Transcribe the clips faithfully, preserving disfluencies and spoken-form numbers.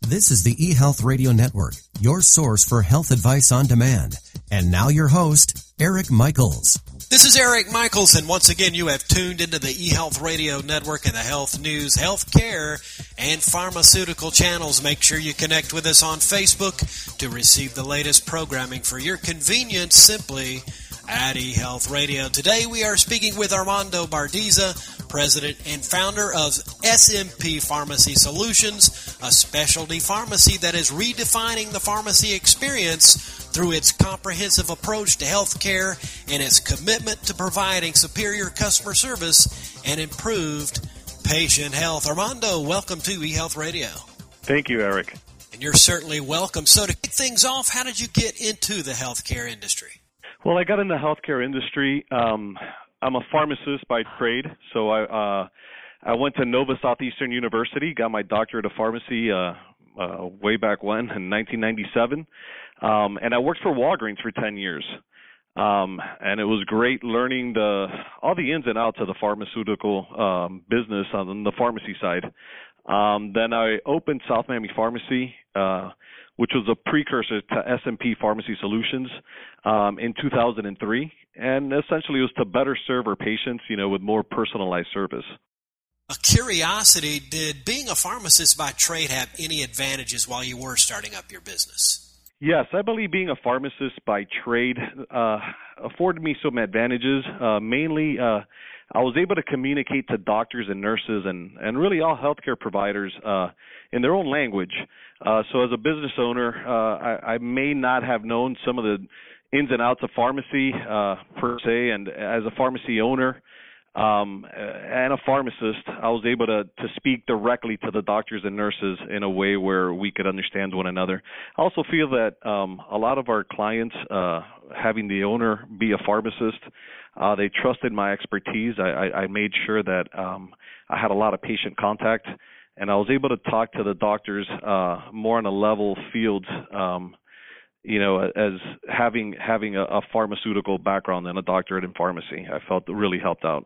This is the eHealth Radio Network, your source for health advice on demand. And now your host, Eric Michaels. This is Eric Michaels, and once again you have tuned into the eHealth Radio Network and the health news, healthcare, and pharmaceutical channels. Make sure you connect with us on Facebook to receive the latest programming for your convenience simply at eHealth Radio. Today we are speaking with Armando Bardiza, President and founder of S M P Pharmacy Solutions, a specialty pharmacy that is redefining the pharmacy experience through its comprehensive approach to healthcare and its commitment to providing superior customer service and improved patient health. Armando, welcome to eHealth Radio. Thank you, Eric. And you're certainly welcome. So to kick things off, how did you get into the healthcare industry? Well, I got in the healthcare industry. Um, I'm a pharmacist by trade, so I uh, I went to Nova Southeastern University, got my doctorate of pharmacy uh, uh, way back when in nineteen ninety-seven, um, and I worked for Walgreens for ten years. Um, and it was great learning the all the ins and outs of the pharmaceutical um, business on the pharmacy side. Um, then I opened South Miami Pharmacy, uh, which was a precursor to S M P Pharmacy Solutions um, in two thousand three. And essentially it was to better serve our patients, you know, with more personalized service. A curiosity, did being a pharmacist by trade have any advantages while you were starting up your business? Yes, I believe being a pharmacist by trade uh, afforded me some advantages. Uh, mainly, uh, I was able to communicate to doctors and nurses and, and really all healthcare providers uh, in their own language. Uh, so as a business owner, uh, I, I may not have known some of the ins and outs of pharmacy uh, per se, and as a pharmacy owner um, and a pharmacist, I was able to, to speak directly to the doctors and nurses in a way where we could understand one another. I also feel that um, a lot of our clients, uh, having the owner be a pharmacist, uh, they trusted my expertise. I, I, I made sure that um, I had a lot of patient contact, and I was able to talk to the doctors uh, more on a level field, um, you know, as having having a, a pharmaceutical background and a doctorate in pharmacy. I felt it really helped out.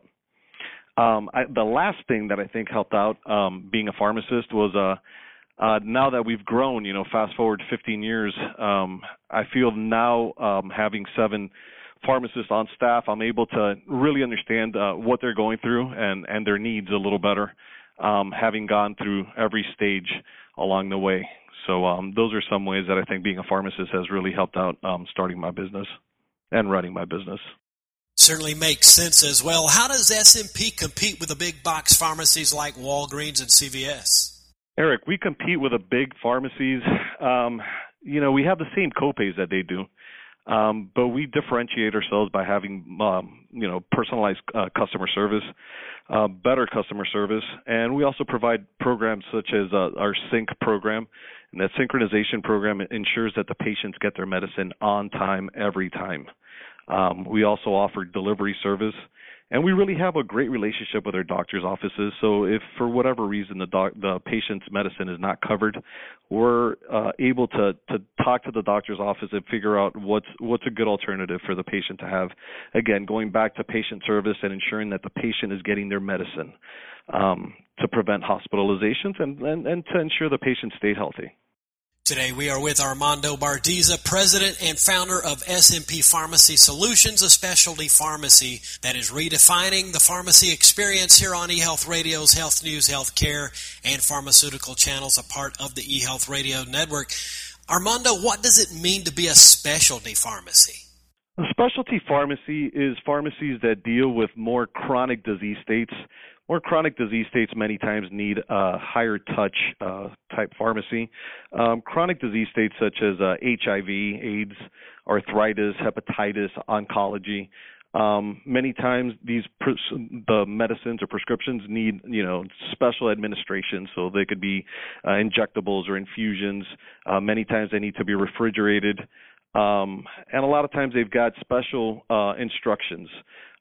Um, I, the last thing that I think helped out um, being a pharmacist was uh, uh, now that we've grown, you know, fast forward fifteen years, um, I feel now um, having seven pharmacists on staff, I'm able to really understand uh, what they're going through and, and their needs a little better, um, having gone through every stage along the way. So um, those are some ways that I think being a pharmacist has really helped out um, starting my business and running my business. Certainly makes sense as well. How does S M P compete with the big box pharmacies like Walgreens and C V S? Eric, we compete with the big pharmacies. Um, you know, we have the same copays that they do, um, but we differentiate ourselves by having, um, you know, personalized uh, customer service, uh, better customer service, and we also provide programs such as uh, our Sync program. And that synchronization program ensures that the patients get their medicine on time every time. Um, we also offer delivery service, and we really have a great relationship with our doctor's offices. So if for whatever reason the doc, the patient's medicine is not covered, we're uh, able to, to talk to the doctor's office and figure out what's what's a good alternative for the patient to have. Again, going back to patient service and ensuring that the patient is getting their medicine um, to prevent hospitalizations and, and, and to ensure the patient stay healthy. Today we are with Armando Bardiza, President and founder of S M P Pharmacy Solutions, a specialty pharmacy that is redefining the pharmacy experience here on eHealth Radio's Health News, Healthcare, and Pharmaceutical channels, a part of the eHealth Radio Network. Armando, what does it mean to be a specialty pharmacy? A specialty pharmacy is pharmacies that deal with more chronic disease states. More chronic disease states many times need a higher touch uh, type pharmacy. Um, chronic disease states such as uh, H I V, AIDS, arthritis, hepatitis, oncology. Um, many times these pres- the medicines or prescriptions need, you know, special administration, so they could be uh, injectables or infusions. Uh, many times they need to be refrigerated, um, and a lot of times they've got special uh, instructions.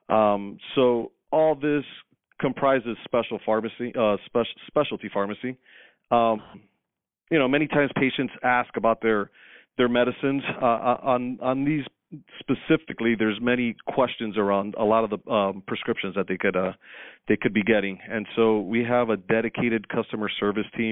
Um, so all this comprises special pharmacy, uh, spe- specialty pharmacy. Um, you know, many times patients ask about their their medicines. Uh, on on these specifically, there's many questions around a lot of the um, prescriptions that they could uh, they could be getting, and so we have a dedicated customer service team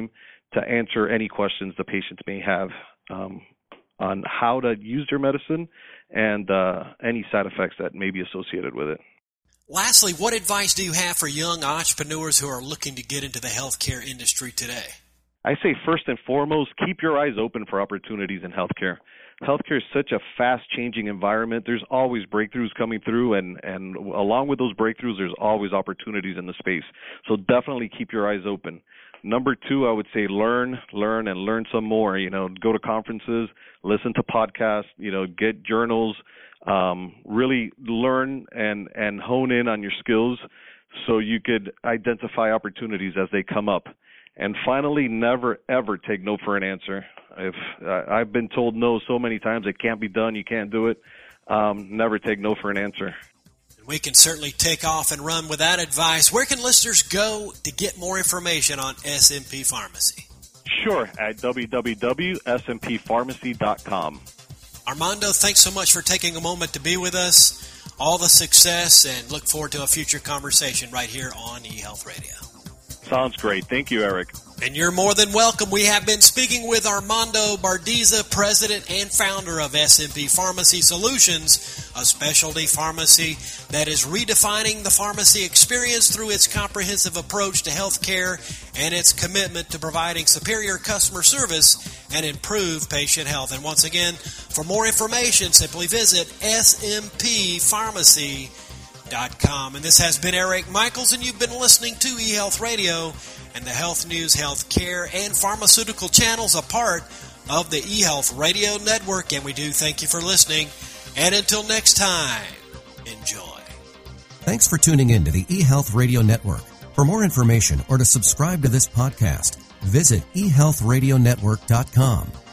to answer any questions the patients may have um, on how to use their medicine and uh, any side effects that may be associated with it. Lastly, what advice do you have for young entrepreneurs who are looking to get into the healthcare industry today? I say first and foremost, keep your eyes open for opportunities in healthcare. Healthcare is such a fast-changing environment. There's always breakthroughs coming through, and, and along with those breakthroughs, there's always opportunities in the space. So definitely keep your eyes open. Number two, I would say learn, learn, and learn some more. You know, go to conferences, listen to podcasts, you know, get journals, um, really learn and, and hone in on your skills so you could identify opportunities as they come up. And finally, never, ever take no for an answer. If uh, I've been told no so many times, it can't be done, you can't do it, um, never take no for an answer. We can certainly take off and run with that advice. Where can listeners go to get more information on S M P Pharmacy? Sure, at w w w dot s m p pharmacy dot com. Armando, thanks so much for taking a moment to be with us. All the success, and look forward to a future conversation right here on eHealth Radio. Sounds great. Thank you, Eric. And you're more than welcome. We have been speaking with Armando Bardiza, president and founder of S M P Pharmacy Solutions, a specialty pharmacy that is redefining the pharmacy experience through its comprehensive approach to healthcare and its commitment to providing superior customer service and improve patient health. And once again, for more information, simply visit s m p pharmacy dot com. And this has been Eric Michaels, and you've been listening to eHealth Radio and the Health News, Health Care, and Pharmaceutical channels, a part of the eHealth Radio Network. And we do thank you for listening. And until next time, enjoy. Thanks for tuning in to the eHealth Radio Network. For more information or to subscribe to this podcast, visit e health radio network dot com.